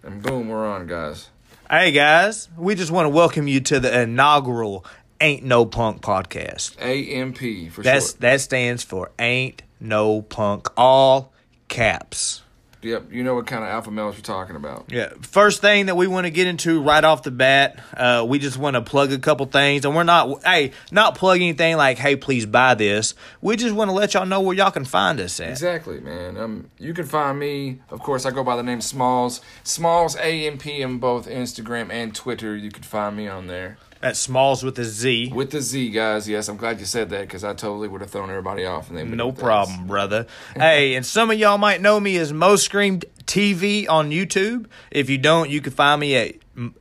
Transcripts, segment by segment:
And boom, we're on, guys. Hey, guys. We just want to welcome you to the inaugural Ain't No Punk podcast. AMP for short. That stands for Ain't No Punk, all caps. Yep, you know what kind of alpha males we're talking about. Yeah. First thing that we want to get into right off the bat, we just want to plug a couple things. And we're not plugging anything like, hey, please buy this. We just want to let y'all know where y'all can find us at. Exactly, man. You can find me, of course, I go by the name Smalls. Smalls AMP on both Instagram and Twitter. You can find me on there. That's Smalls with a Z. With the Z, guys. Yes, I'm glad you said that because I totally would have thrown everybody off. And they no problem, brother. Hey, and some of y'all might know me as Mo Scream TV on YouTube. If you don't, you can find me at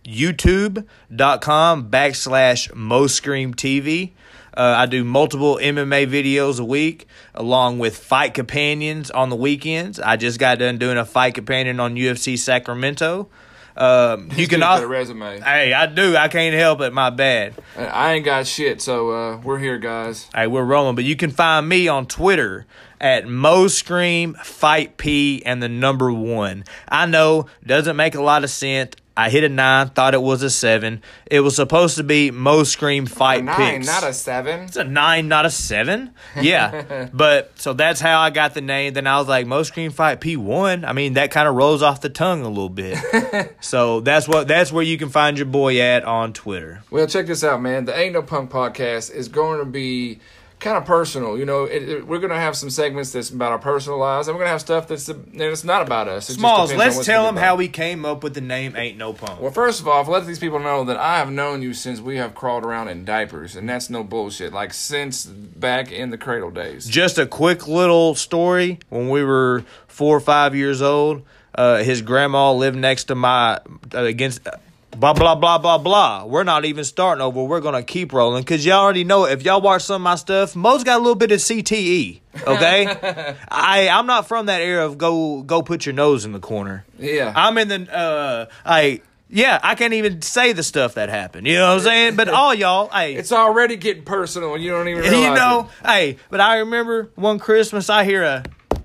youtube.com/Mo Scream TV. I do multiple MMA videos a week along with fight companions on the weekends. I just got done doing a fight companion on UFC Sacramento. You can also resume. Hey, I do. I can't help it. My bad. I ain't got shit, so we're here, guys. Hey, we're rolling. But you can find me on Twitter at Mo Scream Fight P and the number 1. I know, doesn't make a lot of sense. I hit a 9, thought it was a 7. It was supposed to be Mo Scream Fight Picks. A 9, not a 7. It's a 9, not a 7. Yeah. But, so that's how I got the name. Then I was like, Mo Scream Fight P1. I mean, that kind of rolls off the tongue a little bit. So that's where you can find your boy at on Twitter. Well, check this out, man. The Ain't No Punk podcast is going to be kind of personal. You know, we're going to have some segments that's about our personal lives, and we're going to have stuff that's not about us. Smalls, let's tell them how we came up with the name Ain't No Punk. Well, first of all, let these people know that I have known you since we have crawled around in diapers, and that's no bullshit. Like, since back in the cradle days. Just a quick little story. When we were 4 or 5 years old, his grandma lived next to my blah, blah, blah, blah, blah. We're not even starting over. We're going to keep rolling because y'all already know if y'all watch some of my stuff, Mo's got a little bit of CTE, okay? I'm not from that era of go put your nose in the corner. Yeah. I'm in the, I can't even say the stuff that happened. You know what I'm saying? But all y'all, hey. It's already getting personal and you don't even realize it. But I remember one Christmas I hear a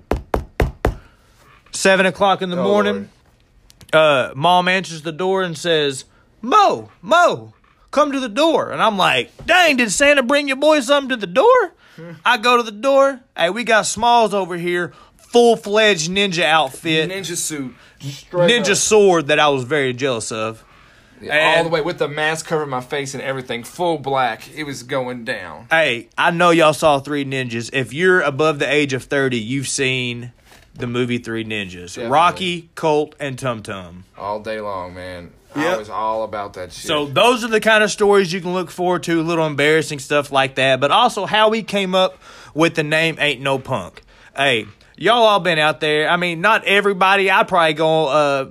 7 o'clock in the morning. Lord. Mom answers the door and says, Mo, come to the door. And I'm like, dang, did Santa bring your boy something to the door? I go to the door. Hey, we got Smalls over here, full-fledged ninja outfit. Ninja suit. Ninja sword that I was very jealous of. Yeah, all the way with the mask covering my face and everything. Full black. It was going down. Hey, I know y'all saw Three Ninjas. If you're above the age of 30, you've seen the movie Three Ninjas. Definitely. Rocky, Colt, and Tum Tum. All day long, man. Yep. I was all about that shit. So those are the kind of stories you can look forward to, a little embarrassing stuff like that, but also how we came up with the name Ain't No Punk. Hey, y'all all been out there. I mean, not everybody. I'd probably go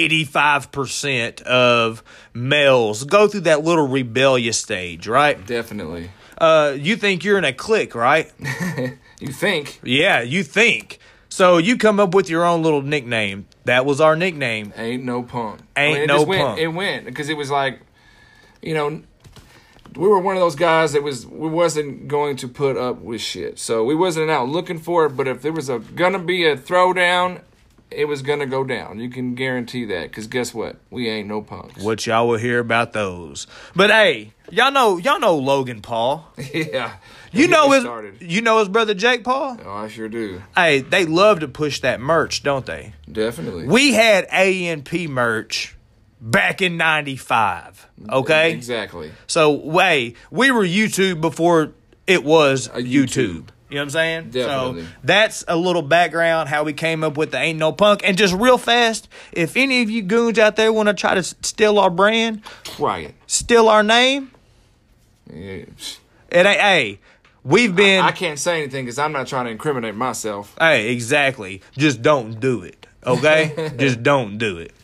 85% of males go through that little rebellious stage, right? Definitely. You think you're in a clique, right? You think. Yeah, you think. So you come up with your own little nickname. That was our nickname. Ain't No Punk. Punk. It went because it was like, you know, we were one of those guys that we wasn't going to put up with shit. So we wasn't out looking for it. But if there was gonna be a throwdown, it was gonna go down. You can guarantee that. Because guess what? We ain't no punks. What y'all will hear about those. But hey, y'all know Logan Paul. Yeah. You know his brother Jake Paul? Oh, I sure do. Hey, they love to push that merch, don't they? Definitely. We had ANP merch back in 95, okay? Exactly. So, we were YouTube before it was YouTube. You know what I'm saying? Definitely. So, that's a little background, how we came up with the Ain't No Punk. And just real fast, if any of you goons out there want to try to steal our brand, try it. Steal our name, yeah. It ain't, hey, we've been... I can't say anything because I'm not trying to incriminate myself. Hey, exactly. Just don't do it, okay? Just don't do it.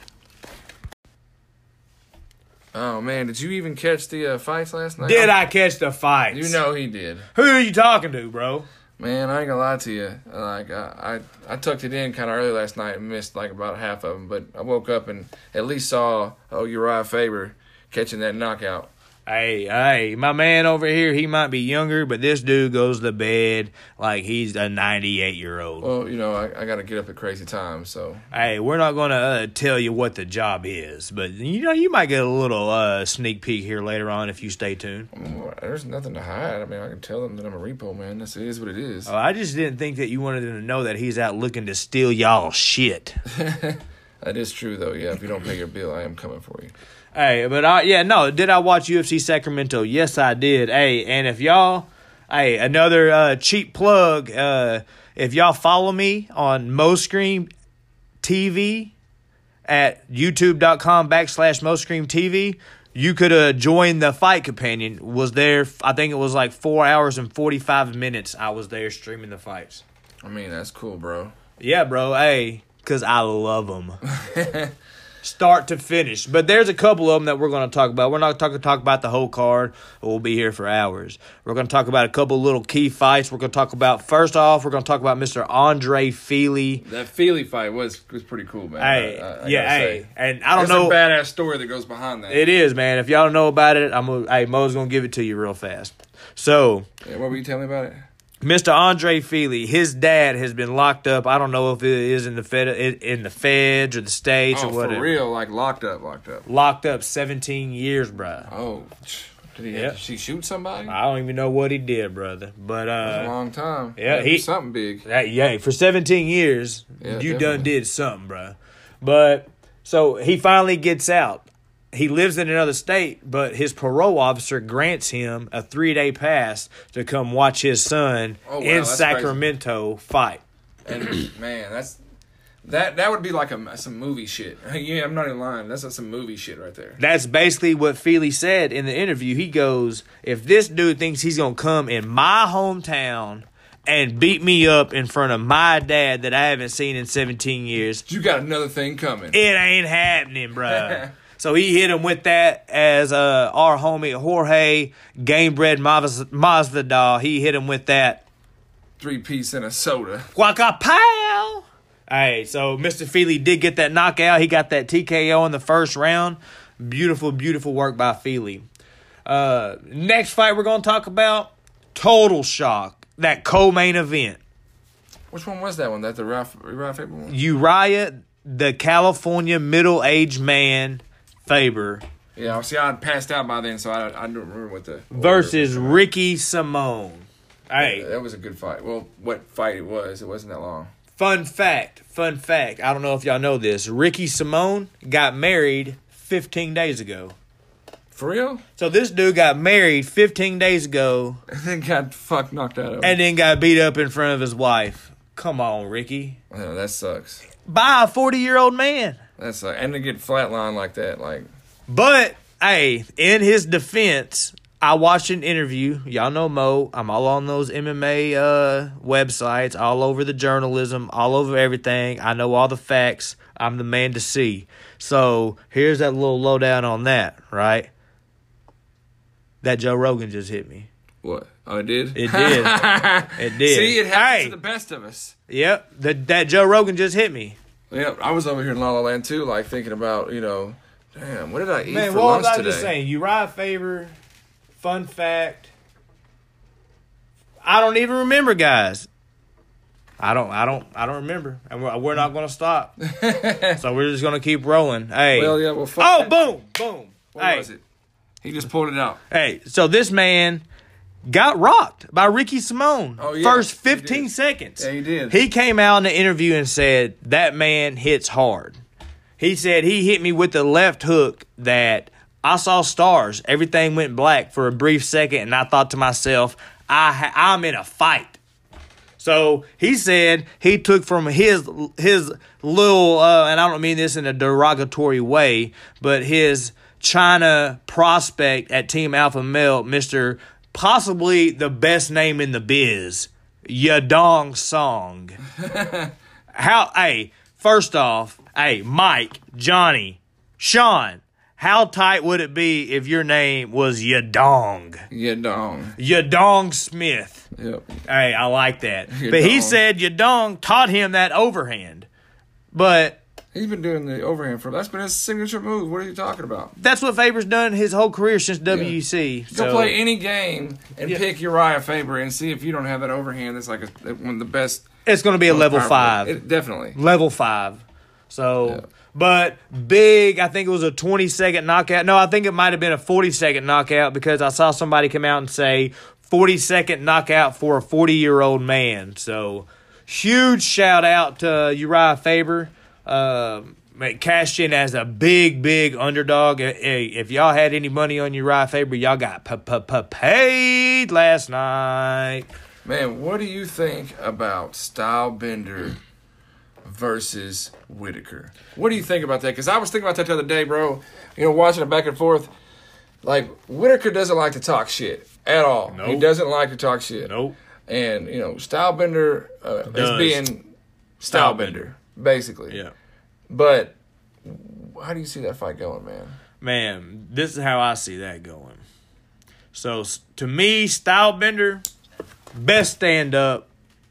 Oh, man, did you even catch the fights last night? Did I catch the fights? You know he did. Who are you talking to, bro? Man, I ain't gonna lie to you. Like, I tucked it in kind of early last night and missed like about half of them. But I woke up and at least saw Uriah Faber catching that knockout. Hey, my man over here, he might be younger, but this dude goes to bed like he's a 98-year-old. Well, you know, I got to get up at crazy times, so. Hey, we're not going to tell you what the job is, but, you know, you might get a little sneak peek here later on if you stay tuned. There's nothing to hide. I mean, I can tell them that I'm a repo man. It is what it is. Oh, I just didn't think that you wanted them to know that he's out looking to steal y'all shit. That is true, though. Yeah, if you don't pay your bill, I am coming for you. Hey, but did I watch UFC Sacramento? Yes, I did. Hey, and if y'all, another cheap plug, if y'all follow me on MoScream TV at youtube.com/MoScream TV, you could join the Fight Companion. Was there, I think it was like 4 hours and 45 minutes I was there streaming the fights. I mean, that's cool, bro. Yeah, bro, hey, because I love them. Start to finish. But there's a couple of them that we're going to talk about. We're not talk about the whole card. We'll be here for hours. We're going to talk about a couple little key fights. We're going to talk about, first off, we're going to talk about Mr. Andre Fili. That Fili fight was pretty cool, man. Hey, and I don't know. There's a badass story that goes behind that. It is, man. If y'all don't know about it, Mo's going to give it to you real fast. So. Yeah, what were you telling me about it? Mr. Andre Fili, his dad has been locked up. I don't know if it is in the feds or the states or whatever. For real, like locked up. Locked up 17 years, bro. Oh, did he shoot somebody? I don't even know what he did, brother. But that's a long time. Yeah, he something big. For 17 years, you definitely done did something, bro. But so he finally gets out. He lives in another state, but his parole officer grants him a 3-day pass to come watch his son in Sacramento fight. And man, that would be like some movie shit. Yeah, I'm not even lying. That's some movie shit right there. That's basically what Fili said in the interview. He goes, if this dude thinks he's going to come in my hometown and beat me up in front of my dad that I haven't seen in 17 years. You got another thing coming. It ain't happening, bro. So he hit him with that as our homie Jorge Gamebred Masvidal. He hit him with that 3-piece and a soda. Waka pow! Hey, so Mr. Fili did get that knockout. He got that TKO in the first round. Beautiful, beautiful work by Fili. Next fight we're going to talk about, Total Shock, that co-main event. Which one was that one? That the Uriah Faber one? Uriah, the California middle-aged man, Faber. Yeah, see, I passed out by then, so I don't remember what the... Versus Ricky Simone. Hey. That was a good fight. Well, what fight it was. It wasn't that long. Fun fact. I don't know if y'all know this. Ricky Simone got married 15 days ago. For real? So this dude got married 15 days ago. And then got knocked out of him. And then got beat up in front of his wife. Come on, Ricky. Yeah, that sucks. By a 40-year-old man. That sucks. And to get flatlined like that, like... But, hey, in his defense, I watched an interview. Y'all know Mo. I'm all on those MMA websites, all over the journalism, all over everything. I know all the facts. I'm the man to see. So, here's that little lowdown on that, right? That Joe Rogan just hit me. What? Oh, it did? It did. It did. See, it happens to the best of us. Yep. That Joe Rogan just hit me. Yep. I was over here in La La Land, too, like, thinking about, damn, what did I eat for lunch today? Man, what was I just saying? Uriah Faber, fun fact. I don't even remember, guys. I don't remember. And we're not going to stop. So we're just going to keep rolling. Hey. Well, yeah, well, fuck. Oh, boom. What was it? He just pulled it out. Hey, so this man got rocked by Ricky Simone. Oh, yeah. First 15 seconds. Yeah, he did. He came out in the interview and said, that man hits hard. He said he hit me with the left hook that I saw stars. Everything went black for a brief second, and I thought to myself, I'm in a fight. So he said he took from his little, and I don't mean this in a derogatory way, but his China prospect at Team Alpha Male, Mr. possibly the best name in the biz, Yadong Song. First off, Mike, Johnny, Sean, how tight would it be if your name was Yadong? Yadong Smith. Yep. I like that. But he said Yadong taught him that overhand. But He's been doing the overhand for. That's been his signature move. What are you talking about? That's what Faber's done his whole career since WEC. Go play any game and pick Uriah Faber and see if you don't have that overhand. That's like one of the best. It's going to be a level 5. Definitely. Level 5. So, but big, I think it was a 20-second knockout. No, I think it might have been a 40-second knockout because I saw somebody come out and say 40-second knockout for a 40-year-old man. So, huge shout out to Uriah Faber. Cashed in as a big underdog. Hey, if y'all had any money on Uriah Faber, y'all got paid last night. Man, what do you think about Stylebender versus Whitaker? What do you think about that? Because I was thinking about that the other day, bro. You know, watching it back and forth. Like, Whitaker doesn't like to talk shit at all. Nope. He doesn't like to talk shit. Nope. And, you know, Stylebender is being Stylebender, basically. Yeah. But how do you see that fight going, man? Man, this is how I see that going. So, to me, Stylebender, best stand-up,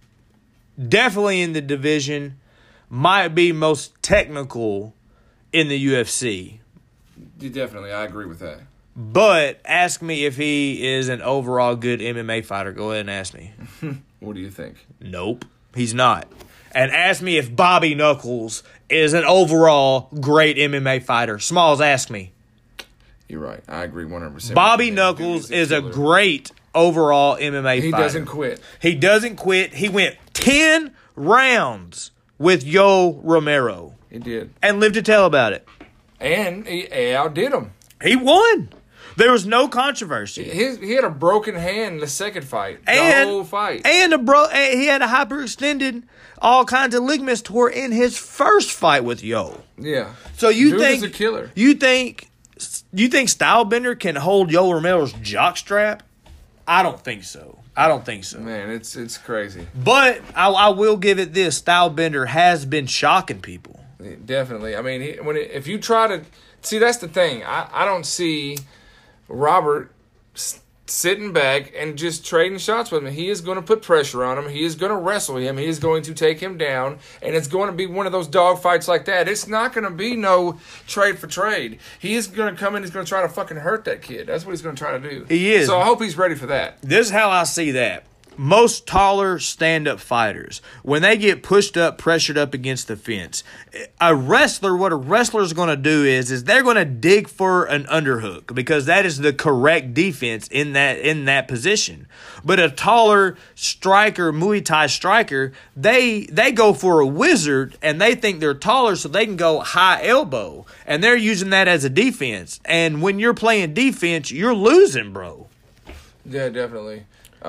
definitely in the division, might be most technical in the UFC. Definitely, I agree with that. But ask me if he is an overall good MMA fighter. Go ahead and ask me. What do you think? Nope, he's not. And ask me if Bobby Knuckles is an overall great MMA fighter. Smalls, ask me. You're right. I agree 100%. Bobby Knuckles is a great overall MMA fighter. He doesn't quit. He doesn't quit. He went 10 rounds with Yo Romero. He did. And lived to tell about it. And he outdid him. He won. There was no controversy. He had a broken hand in the second fight. The whole fight. And he had a hyperextended, all kinds of ligaments tore in his first fight with Yo. Yeah. So Dude is a killer. You think Stylebender can hold Yo Romero's jockstrap? I don't think so. Man, it's crazy. But I will give it this: Stylebender has been shocking people. Definitely. I mean, if you try to see, that's the thing. I don't see Robert sitting back and just trading shots with him. He is going to put pressure on him. He is going to wrestle him. He is going to take him down. And it's going to be one of those dog fights like that. It's not going to be no trade for trade. He is going to come in. He's going to try to fucking hurt that kid. That's what he's going to try to do. He is. So I hope he's ready for that. This is how I see that. Most taller stand-up fighters, when they get pushed up, pressured up against the fence, what a wrestler is going to do is they're going to dig for an underhook because that is the correct defense in that position. But a taller striker, Muay Thai striker, they go for a wizard and they think they're taller so they can go high elbow. And they're using that as a defense. And when you're playing defense, you're losing, bro. Yeah, definitely.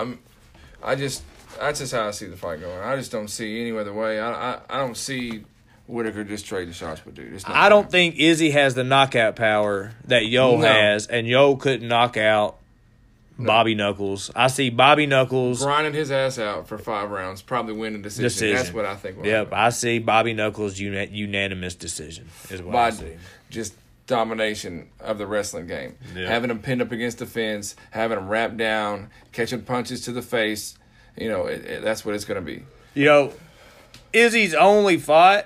That's just how I see the fight going. I just don't see any other way. I don't see Whitaker just trading shots with dude. I don't think Izzy has the knockout power that Yo has, and Yo couldn't knock out Bobby Knuckles. I see Bobby Knuckles grinding his ass out for 5 rounds, probably winning decision. That's what I think. Yep, I see Bobby Knuckles unanimous decision is what I see. Just domination of the wrestling game. Yep. Having him pinned up against the fence, having him wrapped down, catching punches to the face. You know, that's what it's going to be. Izzy's only fight,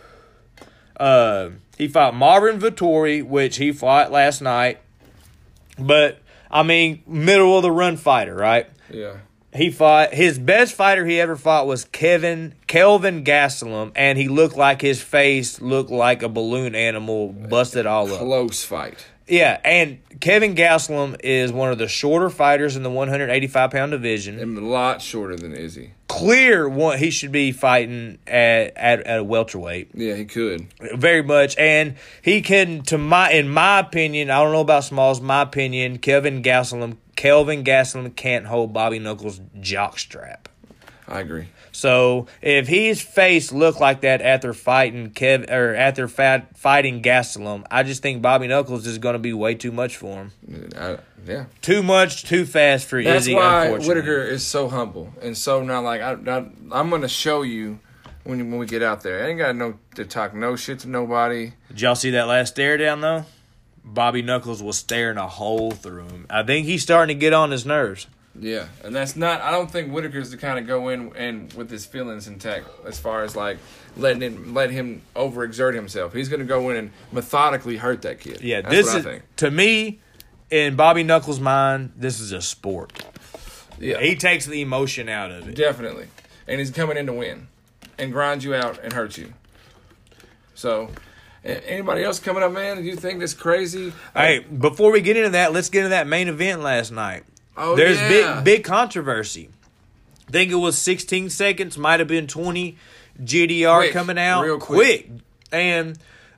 he fought Marvin Vettori, which he fought last night. But, I mean, middle of the run fighter, right? Yeah. He fought, his best fighter he ever fought was Kelvin Gastelum, and he looked like his face looked like a balloon animal, busted all up. Close fight. Yeah, and Kelvin Gastelum is one of the shorter fighters in the 185-pound division. And a lot shorter than Izzy. He should be fighting at a welterweight. Yeah, he could. Very much. And he can, in my opinion, I don't know about Smalls, my opinion, Kelvin Gastelum can't hold Bobby Knuckles' jockstrap. I agree. So if his face looked like that after fighting fighting Gastelum, I just think Bobby Knuckles is going to be way too much for him. Yeah. Too much, too fast for Izzy. That's why Whitaker is so humble and so not like I'm going to show you when we get out there. I ain't got to talk no shit to nobody. Did y'all see that last stare down though? Bobby Knuckles was staring a hole through him. I think he's starting to get on his nerves. Yeah, and that's not. I don't think Whitaker's the kind of go in and with his feelings intact as far as like let him overexert himself. He's going to go in and methodically hurt that kid. Yeah, that's this what is I think. to me, in Bobby Knuckles' mind, this is a sport. Yeah, He takes the emotion out of it. definitely, and he's coming in to win, and grind you out and hurt you. So, anybody else coming up, man? Do you think that's crazy? Hey, before we get into that, let's get into that main event last night. Oh, There's yeah. big controversy. I think it was 16 seconds, might have been 20. GDR Quick, coming out real quick. And,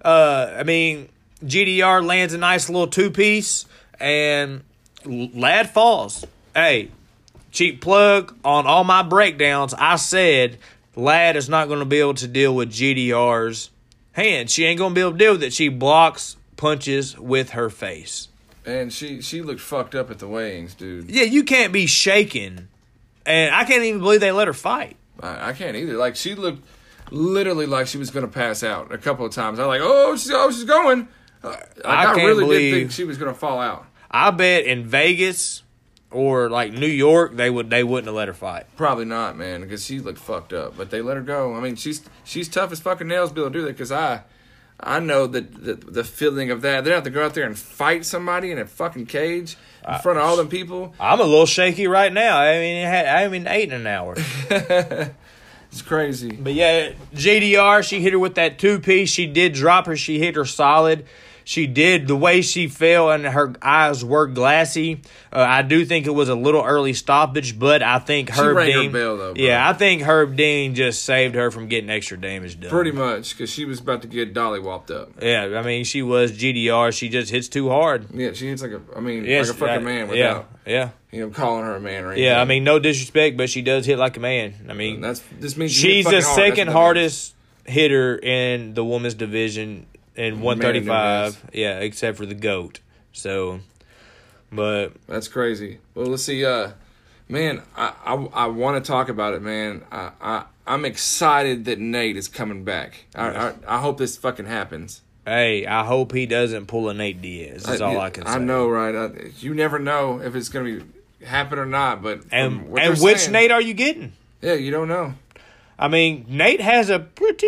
GDR lands a nice little two-piece, and Lad falls. Hey, cheap plug, on all my breakdowns, I said Lad is not going to be able to deal with GDR's hand. She ain't going to be able to deal with it. She blocks punches with her face. And she looked fucked up at the weighings, dude. Yeah, you can't be shaken. And I can't even believe they let her fight. I can't either. Like, she looked literally like she was going to pass out a couple of times. I was like, oh, she's going. I can't really believe- did think she was going to fall out. I bet in Vegas or like New York, they wouldn't have let her fight. Probably not, man, because she looked fucked up. But they let her go. I mean, she's tough as fucking nails to be able to do that, because I know that the feeling of that. They have to go out there and fight somebody in a fucking cage in front of all them people. I'm a little shaky right now. I mean, 8 in an hour. It's crazy. But yeah, GDR, she hit her with that two-piece. She did drop her. She hit her solid. She did. The way she fell and her eyes were glassy. I do think it was a little early stoppage, but I think Herb rang her Dean. bell, though, bro. Yeah, I think Herb Dean just saved her from getting extra damage done. Pretty much, because she was about to get dolly-whopped up. Yeah, I mean, she was GDR. She just hits too hard. Yeah, she hits like a Yes, fucking man without, Yeah. calling her a man or anything. Yeah, I mean, no disrespect, but she does hit like a man. I mean, This means you hit she's fucking the hard. That's second what that hardest hitter in the women's division in 135. Man, Yeah, except for the GOAT. So, but That's crazy. Well, let's see. Man, I want to talk about it, man. I'm excited that Nate is coming back. I hope this fucking happens. hey, I hope he doesn't pull a Nate Diaz. That's all I can say. I know, right? You never know if it's going to happen or not. But And what they're which saying- Nate are you getting? Yeah, you don't know. I mean, Nate has a pretty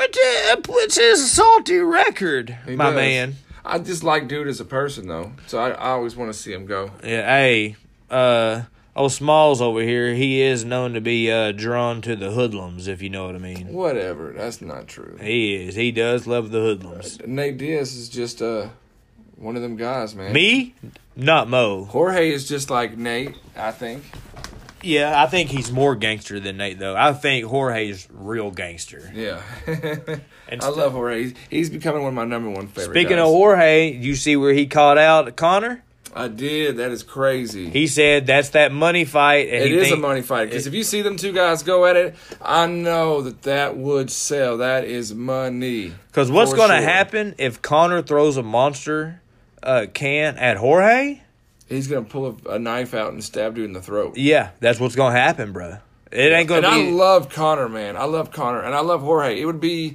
salty record, He my does. man. I just like dude as a person, though. So I always want to see him go. Yeah, hey, old Smalls over here, he is known to be drawn to the hoodlums, if you know what I mean. Whatever. That's not true. He is. He does love the hoodlums. Nate Diaz is just one of them guys, man. Me? Not Mo. Jorge is just like Nate, I think. Yeah, I think he's more gangster than Nate, though. I think Jorge's real gangster. Yeah. And I love Jorge. He's becoming one of my number one favorite Speaking guys. of Jorge, you see where he called out Connor? I did. That is crazy. He said that's that money fight. And It he is a money fight. Because if you see them two guys go at it, I know that would sell. That is money. Because what's For going to sure. happen if Connor throws a monster can at Jorge? He's going to pull a knife out and stab dude in the throat. Yeah, that's what's going to happen, bro. It ain't going And to I be... love Connor, man. I love Connor. And I love Jorge. It would be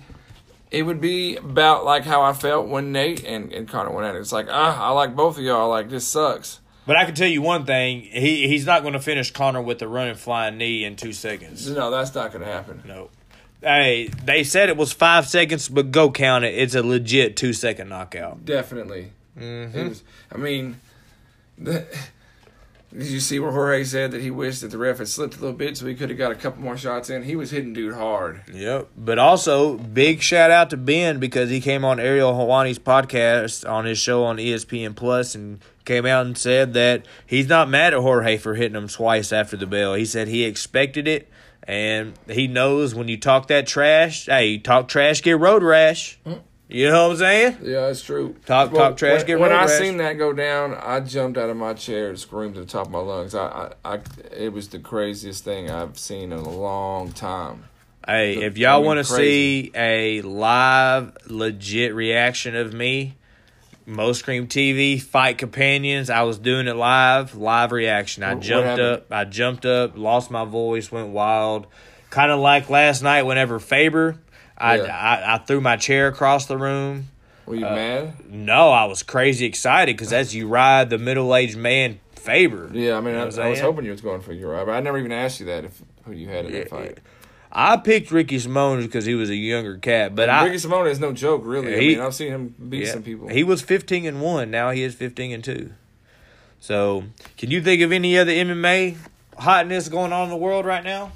about like how I felt when Nate and Connor went at it. It's like, I like both of y'all. Like, this sucks. But I can tell you one thing. He's not going to finish Connor with a running flying knee in 2 seconds. No, that's not going to happen. No. Hey, they said it was 5 seconds, but go count it. It's a legit 2-second knockout. Definitely. Mm-hmm. It was, I mean, did you see where Jorge said that he wished that the ref had slipped a little bit so he could have got a couple more shots in? He was hitting dude hard. Yep. But also, big shout out to Ben because he came on Ariel Helwani's podcast on his show on ESPN Plus and came out and said that he's not mad at Jorge for hitting him twice after the bell. He said he expected it, and he knows when you talk that trash, hey, talk trash, get road rash. You know what I'm saying? Yeah, that's true. Talk trash, get When road I rash. seen that go down, I jumped out of my chair and screamed to the top of my lungs. It was the craziest thing I've seen in a long time. Hey, if y'all want to crazy. see a live, legit reaction of me, Mo Scream TV, Fight Companions, I was doing it live reaction. I What jumped up, lost my voice, went wild. Kind of like last night whenever Faber, I threw my chair across the room. Were you mad? No, I was crazy excited because as you ride the middle-aged man Faber. Yeah, I mean, You know I what I'm was saying? hoping you was going for Uriah, but I never even asked you that who you had in that fight. I picked Ricky Simone because he was a younger cat, but Ricky Simone is no joke, really. I mean, I've seen him beat some people. He was 15-1. Now he is 15-2. So, can you think of any other MMA hotness going on in the world right now?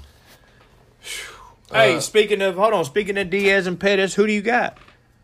Hey, speaking of Diaz and Pettis, who do you got?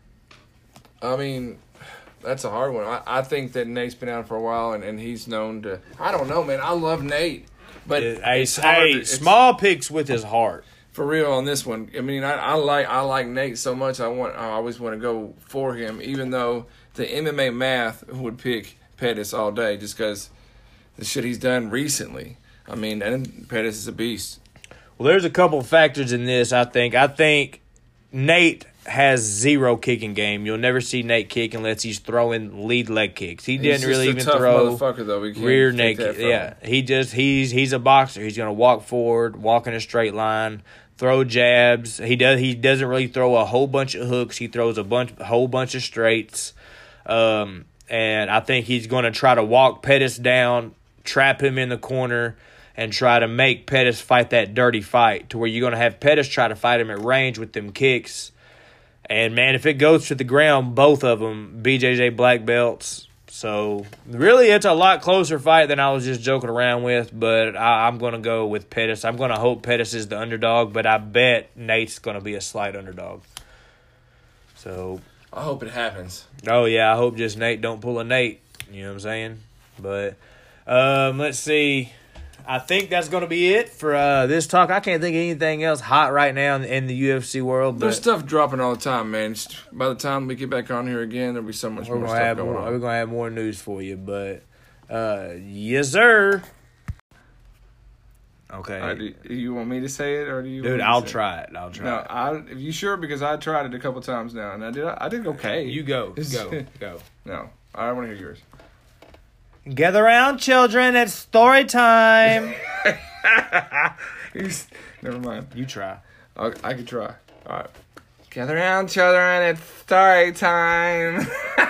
I mean, that's a hard one. I think that Nate's been out for a while, and he's known to. I don't know, man. I love Nate, but small picks with his heart. For real on this one. I mean, I like Nate so much. I always want to go for him, even though the MMA math would pick Pettis all day, just because the shit he's done recently. I mean, and Pettis is a beast. Well, there's a couple factors in this, I think. I think Nate has zero kicking game. You'll never see Nate kick unless he's throwing lead leg kicks. He didn't really even throw though. We can't rear naked. Yeah, he's a boxer. He's going to walk forward, walk in a straight line, throw jabs. He doesn't really throw a whole bunch of hooks. He throws a whole bunch of straights. And I think he's going to try to walk Pettis down, trap him in the corner, and try to make Pettis fight that dirty fight to where you're going to have Pettis try to fight him at range with them kicks. And, man, if it goes to the ground, both of them, BJJ black belts. So, really, it's a lot closer fight than I was just joking around with, but I'm going to go with Pettis. I'm going to hope Pettis is the underdog, but I bet Nate's going to be a slight underdog. So, I hope it happens. Oh, yeah, I hope just Nate don't pull a Nate. You know what I'm saying? But, let's see. I think that's going to be it for this talk. I can't think of anything else hot right now in the UFC world. But there's stuff dropping all the time, man. By the time we get back on here again, there'll be so much more stuff going on. We're going to have more news for you, but yes, sir. Okay. Do you want me to say it, or do you? Dude, I'll try it. No, if you sure? Because I tried it a couple times now, and I did okay. You go. Go. No, I want to hear yours. Gather around, children. It's story time. Never mind. You try. I could try. All right. Gather around, children. It's story time.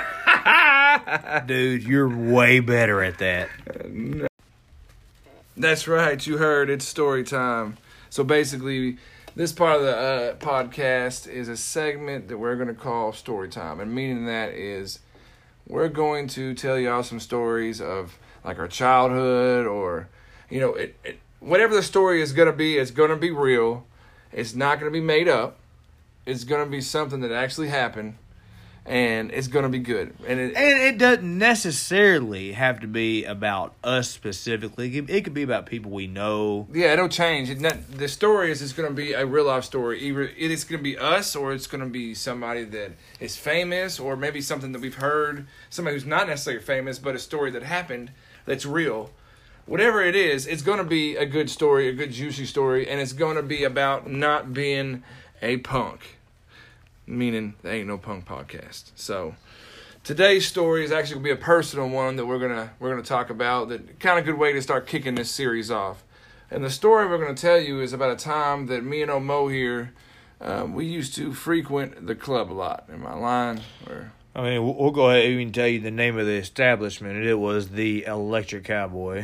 Dude, you're way better at that. No. That's right. You heard. It's story time. So basically, this part of the podcast is a segment that we're going to call story time. And meaning that is, we're going to tell y'all some stories of like our childhood, or, you know, whatever the story is going to be, it's going to be real. It's not going to be made up. It's going to be something that actually happened, and it's going to be good. And it doesn't necessarily have to be about us specifically. It could be about people we know. Yeah, it'll change. The story is going to be a real life story. Either it's going to be us, or it's going to be somebody that is famous, or maybe something that we've heard, somebody who's not necessarily famous, but a story that happened that's real. Whatever it is, it's going to be a good story, a good juicy story, and it's going to be about not being a punk. Meaning, there ain't no punk podcast. So, today's story is actually going to be a personal one that we're gonna talk about. That kind of good way to start kicking this series off. And the story we're going to tell you is about a time that me and Omo here, we used to frequent the club a lot. Am I lying? I mean, we'll go ahead and even tell you the name of the establishment. It was the Electric Cowboy.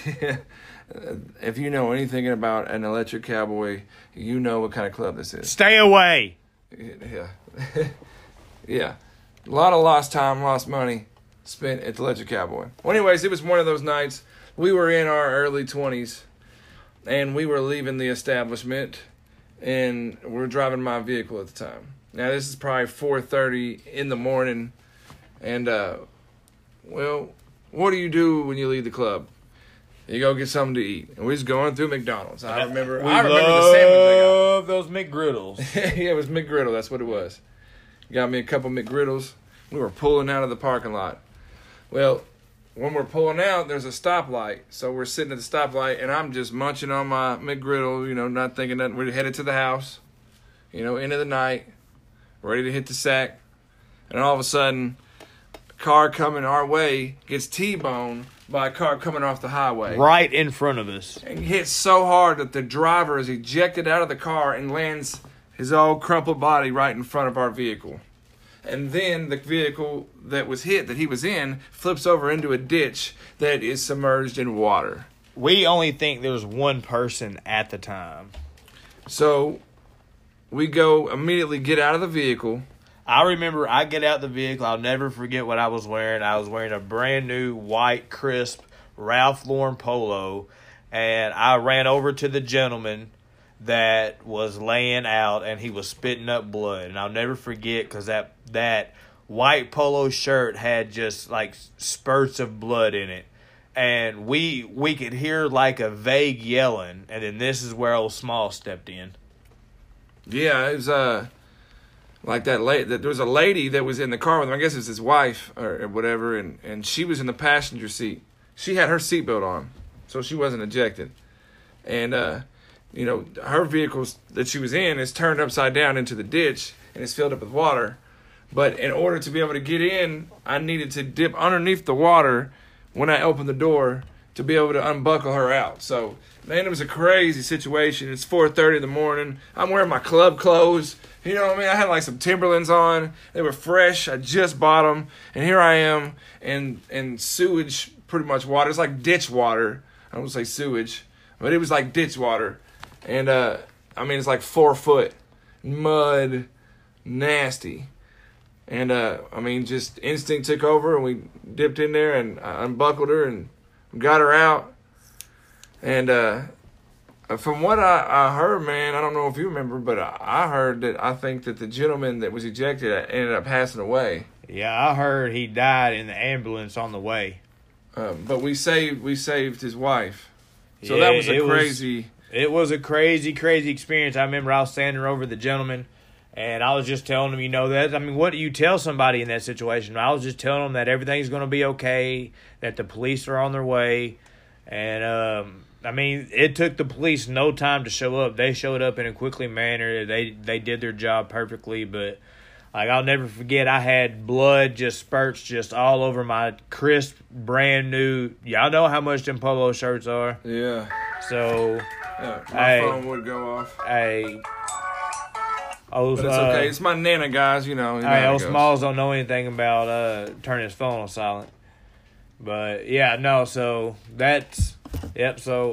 If you know anything about an Electric Cowboy, you know what kind of club this is. Stay away. Yeah. Yeah. A lot of lost time, lost money spent at the Electric Cowboy. Well, anyways, it was one of those nights. We were in our early 20s, and we were leaving the establishment, and we were driving my vehicle at the time. Now, this is probably 4:30 in the morning, and, well, what do you do when you leave the club? You go get something to eat. And we was going through McDonald's. I remember the sandwich I got. Love those McGriddles. Yeah, it was McGriddle. That's what it was. Got me a couple McGriddles. We were pulling out of the parking lot. Well, when we're pulling out, there's a stoplight. So we're sitting at the stoplight, and I'm just munching on my McGriddle, you know, not thinking nothing. We're headed to the house, you know, end of the night, ready to hit the sack. And all of a sudden, a car coming our way gets T-boned by a car coming off the highway. Right in front of us. And hits so hard that the driver is ejected out of the car and lands his old crumpled body right in front of our vehicle. and then the vehicle that was hit, that he was in, flips over into a ditch that is submerged in water. We only think there was one person at the time. So we go immediately get out of the vehicle. I remember I get out the vehicle. I'll never forget what I was wearing. I was wearing a brand new white, crisp Ralph Lauren polo, and I ran over to the gentleman that was laying out, and he was spitting up blood. And I'll never forget because that white polo shirt had just like spurts of blood in it. And we could hear like a vague yelling, and then this is where old Small stepped in. Yeah, it was like that there was a lady that was in the car with him. I guess it was his wife or whatever, and she was in the passenger seat. She had her seatbelt on, so she wasn't ejected. And her vehicle that she was in is turned upside down into the ditch and it's filled up with water. But in order to be able to get in, I needed to dip underneath the water when I opened the door to be able to unbuckle her out. So, man, it was a crazy situation. It's 4:30 in the morning. I'm wearing my club clothes. You know what I mean? I had like some Timberlands on. They were fresh. I just bought them. And here I am in sewage, pretty much water. It's like ditch water. I don't want to say sewage, but it was like ditch water. And, it's like 4 foot. Mud. Nasty. And, just instinct took over, and we dipped in there, and I unbuckled her and got her out. And from what I heard, man, I don't know if you remember, but I heard that I think that the gentleman that was ejected ended up passing away. Yeah, I heard he died in the ambulance on the way. But we saved his wife. So yeah, that was crazy. It was a crazy, crazy experience. I remember I was standing over the gentleman, and I was just telling him, what do you tell somebody in that situation? I was just telling them that everything's going to be okay, that the police are on their way. And, it took the police no time to show up. They showed up in a quickly manner. They did their job perfectly. But, I'll never forget, I had blood just spurts just all over my crisp, brand new. Y'all know how much them polo shirts are. Yeah. So, my phone would go off. But it's okay. It's my Nana, guys. Old Smalls don't know anything about turning his phone on silent. But yeah, no. So that's So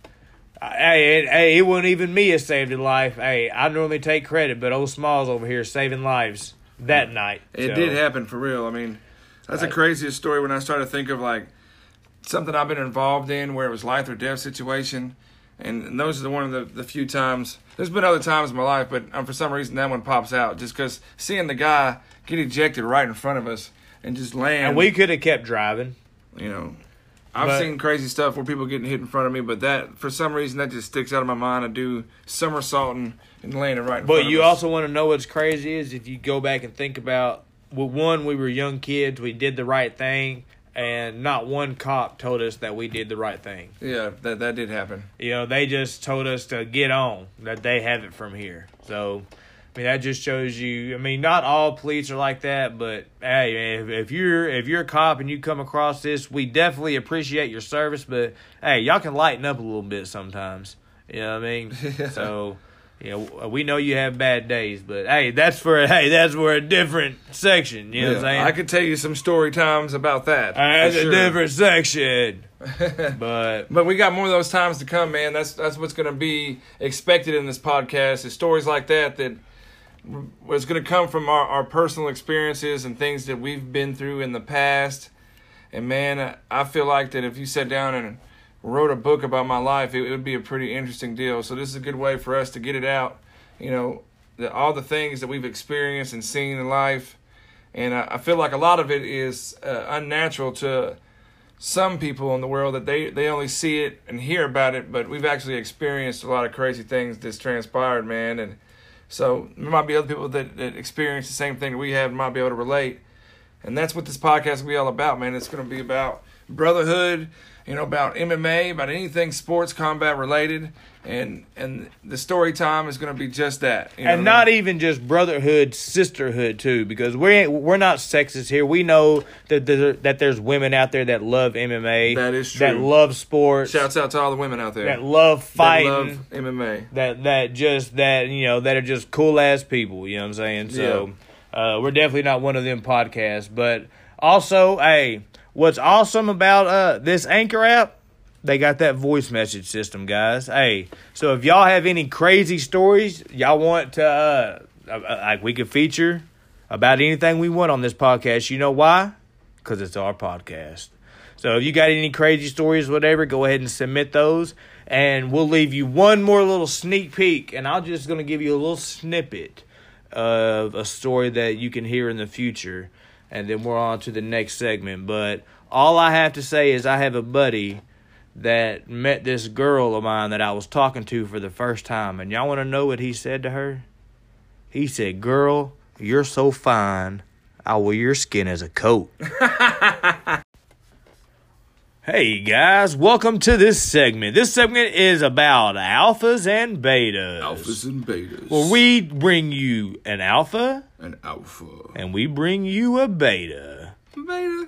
it wasn't even me that saved his life. I normally take credit, but old Smalls over here saving lives that night. It did happen for real. That's the craziest story when I started to think of like something I've been involved in where it was life or death situation. And those are one of the few times. There's been other times in my life, but for some reason that one pops out. Just because seeing the guy get ejected right in front of us and just land. And we could have kept driving. I've seen crazy stuff where people getting hit in front of me, but that, for some reason, that just sticks out of my mind. I do somersaulting and landing right in front of us. But you also want to know what's crazy is if you go back and think about, we were young kids. We did the right thing. And not one cop told us that we did the right thing. Yeah, that did happen. They just told us to get on, that they have it from here. So, that just shows you, not all police are like that, but hey, if you're a cop and you come across this, we definitely appreciate your service, but hey, y'all can lighten up a little bit sometimes. You know what I mean? Yeah. So, we know you have bad days, but hey, that's for a different section. You know what I'm saying? I could tell you some story times about that. That's a different section. But we got more of those times to come, man. That's what's going to be expected in this podcast. Is stories like that was going to come from our personal experiences and things that we've been through in the past. And man, I feel like that if you sat down and wrote a book about my life, it would be a pretty interesting deal. So this is a good way for us to get it out, all the things that we've experienced and seen in life. And I feel like a lot of it is unnatural to some people in the world, that they only see it and hear about it, but we've actually experienced a lot of crazy things that's transpired, man. And so there might be other people that experience the same thing that we have and might be able to relate. And that's what this podcast will be all about, man. It's going to be about brotherhood, about MMA, about anything sports combat related, and the story time is going to be just that. And not even just brotherhood, sisterhood too, because we're not sexist here. We know that there's women out there that love MMA. That is true. That love sports. Shouts out to all the women out there that love fighting. That love MMA. That are just cool ass people. You know what I'm saying? So. Yeah. We're definitely not one of them podcasts. But also, hey, what's awesome about this Anchor app, they got that voice message system, guys. Hey, so if y'all have any crazy stories y'all want to, like we could feature about anything we want on this podcast, you know why? Because it's our podcast. So if you got any crazy stories, whatever, go ahead and submit those. And we'll leave you one more little sneak peek. And I'm just going to give you a little snippet of a story that you can hear in the future. And then we're on to the next segment. But all I have to say is I have a buddy that met this girl of mine that I was talking to for the first time. And y'all want to know what he said to her? He said, "Girl, you're so fine, I'll wear your skin as a coat." Hey guys, welcome to this segment. This segment is about alphas and betas. Alphas and betas. Well, we bring you an alpha. An alpha. And we bring you a beta. Beta.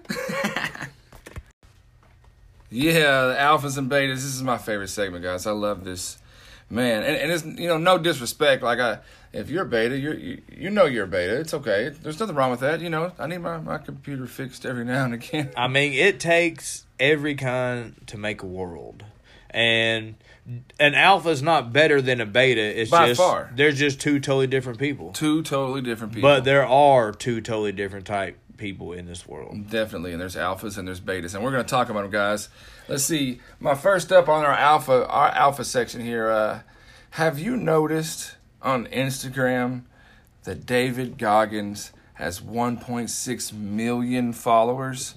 Yeah, the alphas and betas. This is my favorite segment, guys. I love this. Man, and it's, no disrespect. Like, if you're a beta, you know you're a beta. It's okay. There's nothing wrong with that. I need my computer fixed every now and again. I mean, it takes every kind to make a world. And an alpha is not better than a beta. It's by far. They're just two totally different people. Two totally different people. But there are two totally different type people in this world. Definitely, and there's alphas and there's betas, and we're going to talk about them, guys. Let's see. My first up on our alpha section here. Have you noticed on Instagram that David Goggins has 1.6 million followers?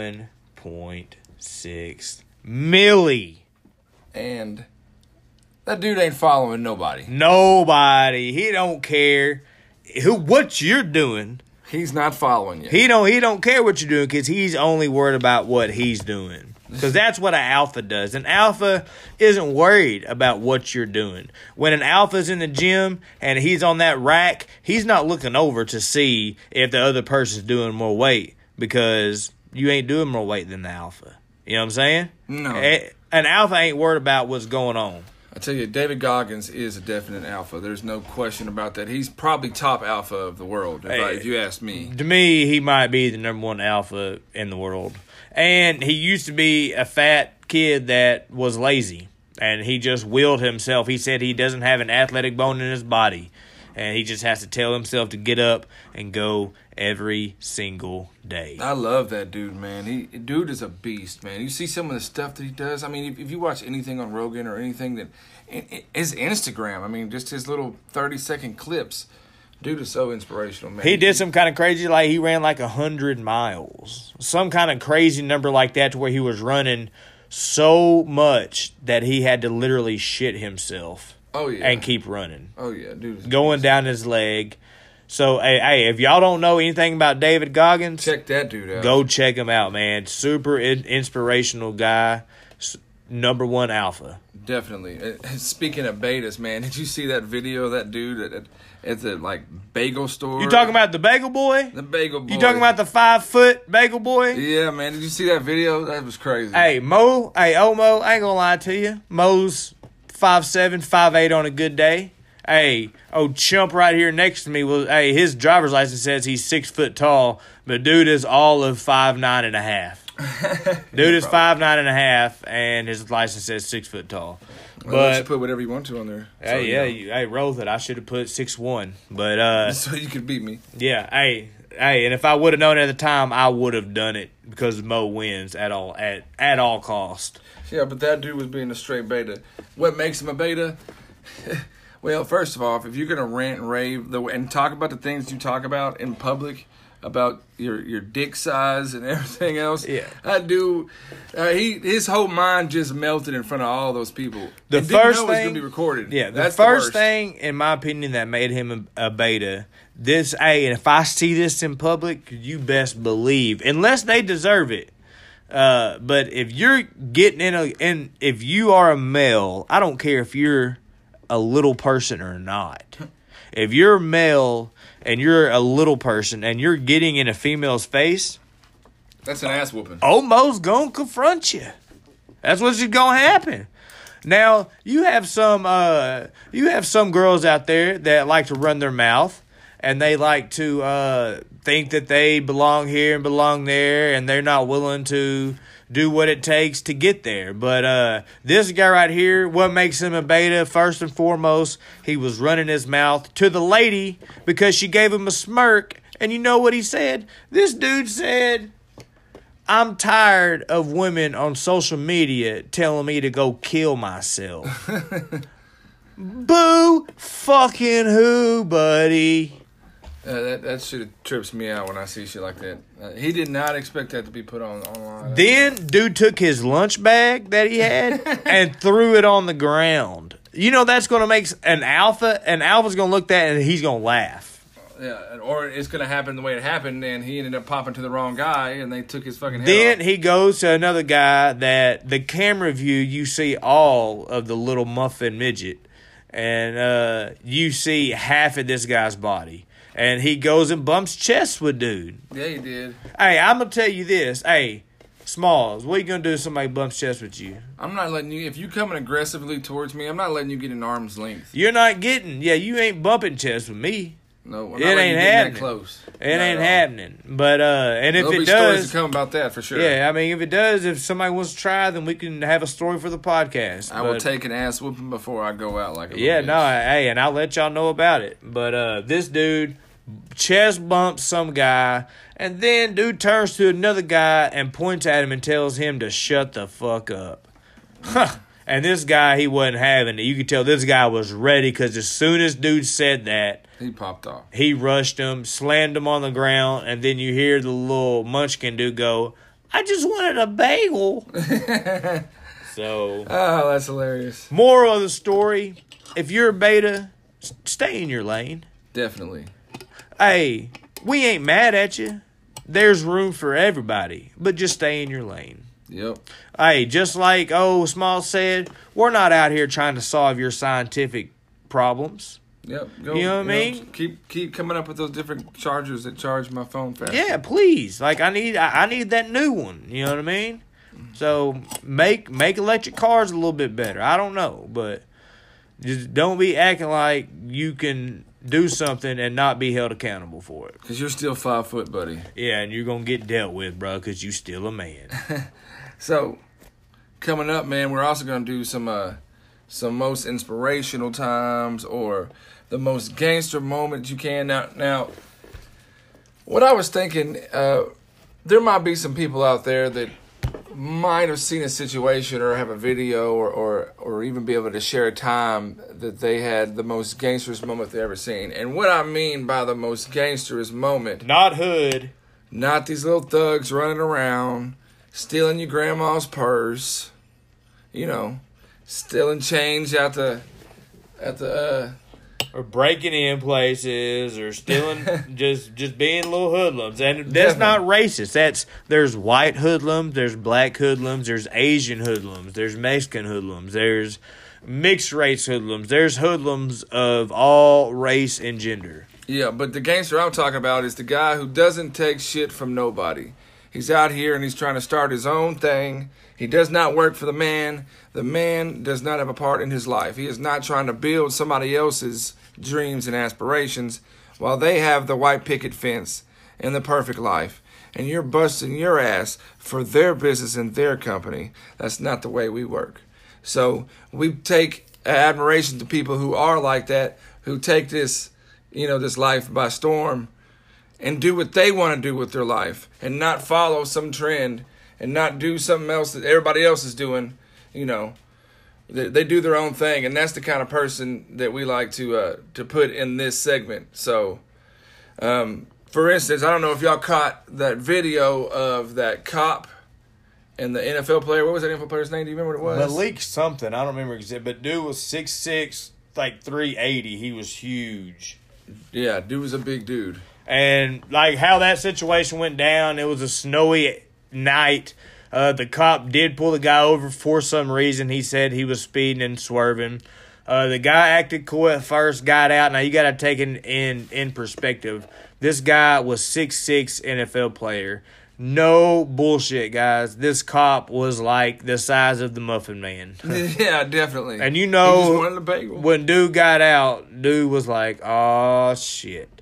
1.6 milli. And that dude ain't following nobody. Nobody. He don't care what you're doing. He's not following you. He don't care what you're doing because he's only worried about what he's doing. Because that's what an alpha does. An alpha isn't worried about what you're doing. When an alpha's in the gym and he's on that rack, he's not looking over to see if the other person's doing more weight because you ain't doing more weight than the alpha. You know what I'm saying? No. An alpha ain't worried about what's going on. I tell you, David Goggins is a definite alpha. There's no question about that. He's probably top alpha of the world, if you ask me. To me, he might be the number one alpha in the world. And he used to be a fat kid that was lazy. And he just willed himself. He said he doesn't have an athletic bone in his body. And he just has to tell himself to get up and go every single day. I love that dude, man. Dude is a beast, man. You see some of the stuff that he does. I mean, if you watch anything on Rogan or anything that his Instagram, I mean, just his little 30-second clips. Dude is so inspirational, man. He did some kind of crazy, like he ran like 100 miles. Some kind of crazy number like that to where he was running so much that he had to literally shit himself. Oh, yeah. And keep running. Oh, yeah, dude. Going down his leg. So, hey, if y'all don't know anything about David Goggins, check that dude out. Go check him out, man. Super inspirational guy. Number one alpha. Definitely. Speaking of betas, man, did you see that video of that dude at the bagel store? You talking about the bagel boy? The bagel boy. You talking about the 5-foot bagel boy? Yeah, man. Did you see that video? That was crazy. Hey, Mo, I ain't gonna lie to you. Mo's 5'7", 5'8" on a good day. Hey, chump right here next to me his driver's license says he's 6 foot tall, but dude is all of 5'9.5". Dude is 5'9.5", and his license says 6 foot tall. Well, you put whatever you want to on there. Hey, roll with it. I should have put 6'1", but so you could beat me. Yeah, hey, and if I would have known at the time, I would have done it because Mo wins at all cost. Yeah, but that dude was being a straight beta. What makes him a beta? Well, first of all, if you're gonna rant and rave and talk about the things you talk about in public, about your dick size and everything else, yeah, that dude, his whole mind just melted in front of all those people. The first thing it was gonna be recorded. Yeah, that's the first thing, in my opinion, that made him a beta. And if I see this in public, you best believe, unless they deserve it. But if you're getting if you are a male, I don't care if you're a little person or not. If you're a male and you're a little person and you're getting in a female's face, that's an ass whooping. Mo's gonna confront you. That's what's gonna happen. Now you have some girls out there that like to run their mouth, and they like to think that they belong here and belong there, and they're not willing to do what it takes to get there. But this guy right here, what makes him a beta, first and foremost, he was running his mouth to the lady because she gave him a smirk. And you know what he said? This dude said, I'm tired of women on social media telling me to go kill myself. Boo fucking who, buddy? That shit trips me out when I see shit like that. He did not expect that to be put online. Then, dude took his lunch bag that he had and threw it on the ground. You know that's going to make an alpha. An alpha's going to look at that and he's going to laugh. Yeah, or it's going to happen the way it happened, and he ended up popping to the wrong guy, and they took his fucking head Then off. he goes to another guy that the camera view, you see all of the little muffin midget, and you see half of this guy's body. And he goes and bumps chests with dude. Yeah, he did. Hey, I'm going to tell you this. Hey, Smalls, what are you going to do if somebody bumps chests with you? I'm not letting you, if you coming aggressively towards me, I'm not letting you get an arm's length. You're not getting, you ain't bumping chests with me. No, I'm It not letting ain't you get happening. that close. It ain't happening. But, and if There'll it be stories does, to come about that for sure. yeah, I mean, if it does, if somebody wants to try, then we can have a story for the podcast. I will take an ass whooping before I go out like a Yeah, little no, bitch. hey, and I'll let y'all know about it. But this dude chest bumps some guy, and then dude turns to another guy and points at him and tells him to shut the fuck up. And this guy, he wasn't having it. You could tell this guy was ready because as soon as dude said that, He popped off. he rushed him, slammed him on the ground, and then you hear the little munchkin dude go, I just wanted a bagel. So, Oh, that's hilarious. moral of the story, if you're a beta, stay in your lane. Definitely. Hey, we ain't mad at you. There's room for everybody, but just stay in your lane. Yep. Hey, just like Small said, we're not out here trying to solve your scientific problems. Yep. You know what I mean? Keep coming up with those different chargers that charge my phone fast. Yeah, please. Like I need that new one. You know what I mean? So make electric cars a little bit better. I don't know, but just don't be acting like you can do something and not be held accountable for it. Because you're still 5 foot, buddy. Yeah, and you're gonna get dealt with, bro, because you still a man. So, coming up, man, we're also going to do some most inspirational times or the most gangster moments you can. Now, what I was thinking, there might be some people out there that might have seen a situation or have a video or even be able to share a time that they had the most gangsterous moment they ever seen. And what I mean by the most gangsterous moment, Not hood. not these little thugs running around, stealing your grandma's purse, stealing change at the Or breaking in places, or stealing, just being little hoodlums, and that's not racist. There's white hoodlums, there's black hoodlums, there's Asian hoodlums, there's Mexican hoodlums, there's mixed race hoodlums, there's hoodlums of all race and gender. Yeah, but the gangster I'm talking about is the guy who doesn't take shit from nobody. He's out here and he's trying to start his own thing. He does not work for the man. The man does not have a part in his life. He is not trying to build somebody else's dreams and aspirations while they have the white picket fence and the perfect life. And you're busting your ass for their business and their company. That's not the way we work. So we take admiration to people who are like that, who take this, this life by storm and do what they want to do with their life and not follow some trend and not do something else that everybody else is doing. They do their own thing, and that's the kind of person that we like to put in this segment. So, for instance, I don't know if y'all caught that video of that cop and the NFL player. What was that NFL player's name? Do you remember what it was? Malik something, I don't remember exactly, but dude was 6'6", like 380. He was huge. Yeah, dude was a big dude. And like how that situation went down, it was a snowy night. The cop did pull the guy over for some reason. He said he was speeding and swerving. The guy acted cool at first, got out. Now you got to take it in perspective. This guy was 6'6" NFL player. No bullshit, guys. This cop was like the size of the Muffin Man. Yeah, definitely. And he just wanted a know, bagel. when dude got out, dude was like, oh, shit.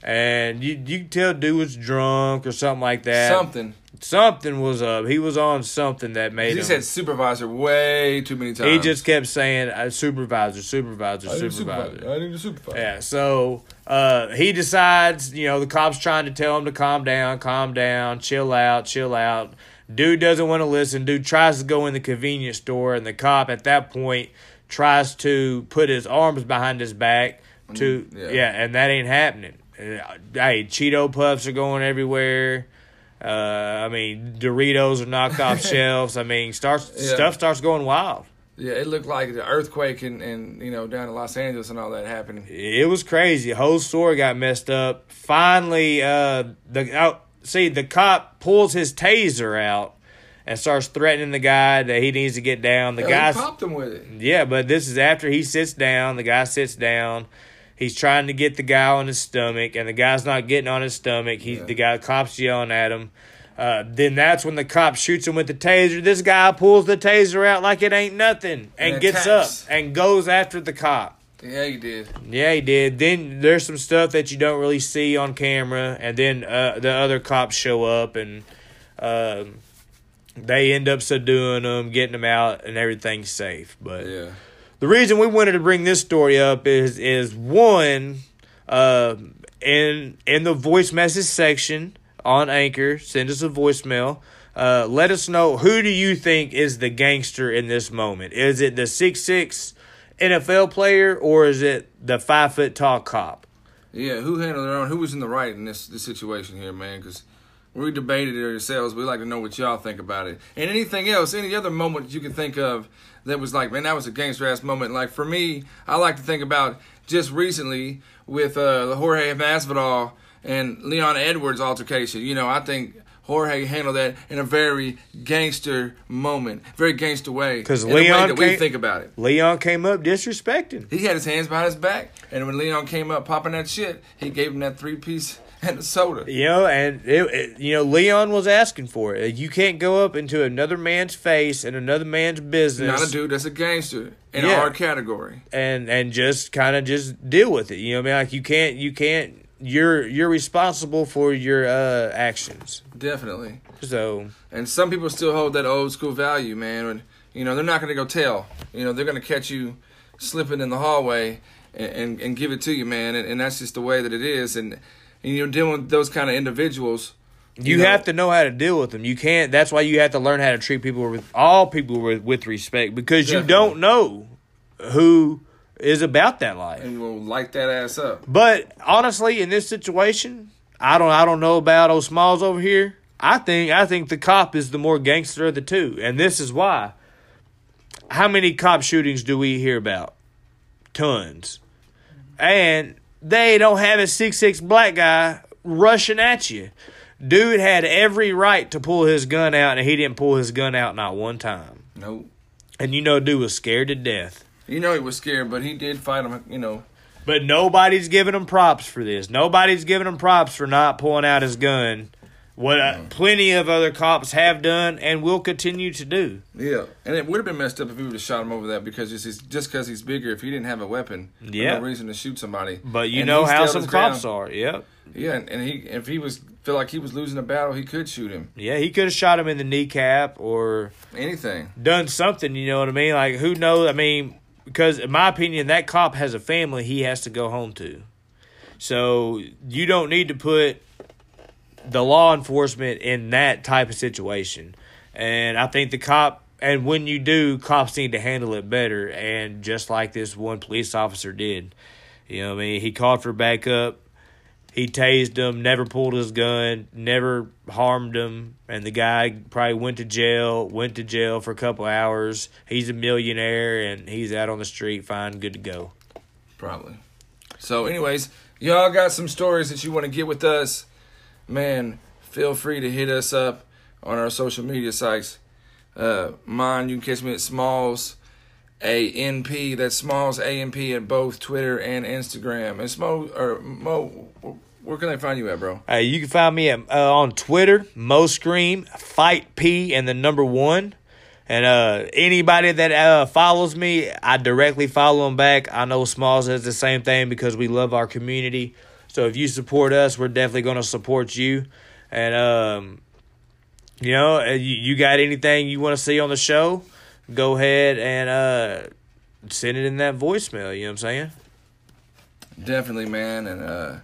And you can tell dude was drunk or something like that. Something was up. He was on something that made him. He said supervisor way too many times. He just kept saying supervisor. I need a supervisor. Yeah, so he decides, the cop's trying to tell him to calm down, chill out. Dude doesn't want to listen. Dude tries to go in the convenience store, and the cop at that point tries to put his arms behind his back and that ain't happening. Hey, Cheeto Puffs are going everywhere. Doritos are knocked off shelves. Stuff starts going wild. Yeah, it looked like the earthquake and down in Los Angeles and all that happening. It was crazy. The whole store got messed up. Finally, the cop pulls his taser out and starts threatening the guy that he needs to get down. He popped him with it. Yeah, but this is after he sits down. The guy sits down. He's trying to get the guy on his stomach, and the guy's not getting on his stomach. The cop's yelling at him. Then that's when the cop shoots him with the taser. This guy pulls the taser out like it ain't nothing and gets up and goes after the cop. Yeah, he did. Then there's some stuff that you don't really see on camera, and then the other cops show up, and they end up subduing him, getting him out, and everything's safe. But yeah. The reason we wanted to bring this story up is one, in the voice message section on Anchor, send us a voicemail. Let us know, who do you think is the gangster in this moment? Is it the 6'6" NFL player, or is it the 5 foot tall cop? Yeah, who handled it on? Who was in the right in this situation here, man? Because we debated it ourselves. We like to know what y'all think about it. And anything else, any other moment you can think of that was like, man, that was a gangster-ass moment. Like, for me, I like to think about just recently with the Jorge Masvidal and Leon Edwards altercation. I think Jorge handled that in a very gangster moment, very gangster way. Because we think about it. Leon came up disrespecting. He had his hands behind his back, and when Leon came up popping that shit, he gave him that 3-piece and the soda. And Leon was asking for it. You can't go up into another man's face and another man's business. Not a dude that's a gangster in our category. And just kind of just deal with it. Like you can't. You're responsible for your actions. Definitely. So. And some people still hold that old school value, man. When, they're not going to go tell. They're going to catch you slipping in the hallway and give it to you, man. And that's just the way that it is. And you're dealing with those kind of individuals. You have to know how to deal with them. You can't. That's why you have to learn how to treat people with respect, because you don't know who is about that life and will light that ass up. But honestly, in this situation, I don't know about old Smalls over here. I think the cop is the more gangster of the two, and this is why. How many cop shootings do we hear about? Tons. And they don't have a 6'6" black guy rushing at you. Dude had every right to pull his gun out, and he didn't pull his gun out not one time. Nope. And dude was scared to death. He was scared, but he did fight him, But nobody's giving him props for this. Nobody's giving him props for not pulling out his gun. What plenty of other cops have done and will continue to do. Yeah, and it would have been messed up if we would have shot him over that, because just because he's bigger, if he didn't have a weapon, there's no reason to shoot somebody. But how some cops are. Yep. Yeah, and if he feel like he was losing a battle, he could shoot him. Yeah, he could have shot him in the kneecap or anything. Done something, you know what I mean? Like, who knows? I mean, because in my opinion, that cop has a family he has to go home to. So you don't need to put the law enforcement in that type of situation. And I think and when you do, cops need to handle it better. And just like this one police officer did. He called for backup. He tased him, never pulled his gun, never harmed him. And the guy probably went to jail for a couple hours. He's a millionaire, and he's out on the street fine, good to go. Probably. So anyways, y'all got some stories that you want to get with us, man, feel free to hit us up on our social media sites. Mine, you can catch me at Smalls ANP. That's Smalls ANP at both Twitter and Instagram. And Mo, where can they find you at, bro? You can find me on Twitter, Mo Scream, Fight P, and the number 1. And anybody that follows me, I directly follow them back. I know Smalls does the same thing because we love our community. So if you support us, we're definitely going to support you. And, you got anything you want to see on the show, go ahead and send it in that voicemail. You know what I'm saying? Definitely, man. And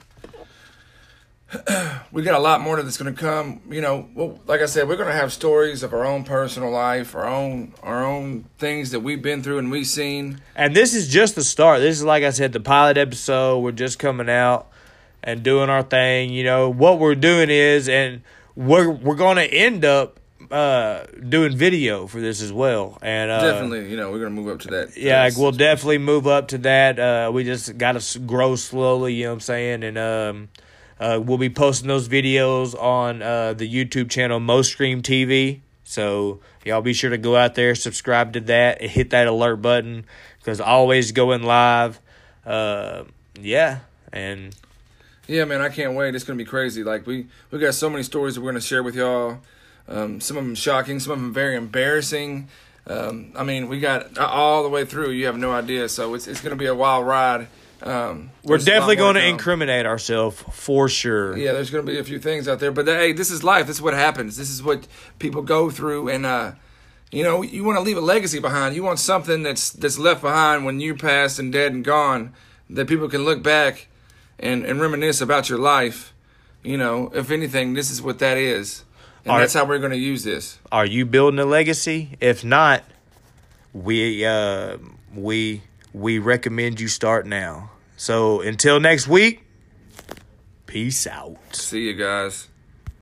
we got a lot more that's going to come. Well, like I said, we're going to have stories of our own personal life, our own things that we've been through and we've seen. And this is just the start. This is, like I said, the pilot episode. We're just coming out and doing our thing. What we're doing is, and we're going to end up doing video for this as well. And definitely, we're going to move up to that. Yeah, we'll definitely move up to that. We just got to grow slowly, you know what I'm saying? And we'll be posting those videos on the YouTube channel MoStream TV. So y'all be sure to go out there, subscribe to that, and hit that alert button because always going live. Yeah, man, I can't wait. It's gonna be crazy. Like we got so many stories that we're gonna share with y'all. Some of them shocking, some of them very embarrassing. We got all the way through. You have no idea. So it's gonna be a wild ride. We're definitely going to incriminate ourselves for sure. Yeah, there's going to be a few things out there, but hey, this is life. This is what happens. This is what people go through, and you want to leave a legacy behind. You want something that's left behind when you're past and dead and gone, that people can look back and reminisce about your life. If anything, this is what that is, and that's how we're going to use this. Are you building a legacy? If not, we recommend you start now. So until next week, peace out. See you guys.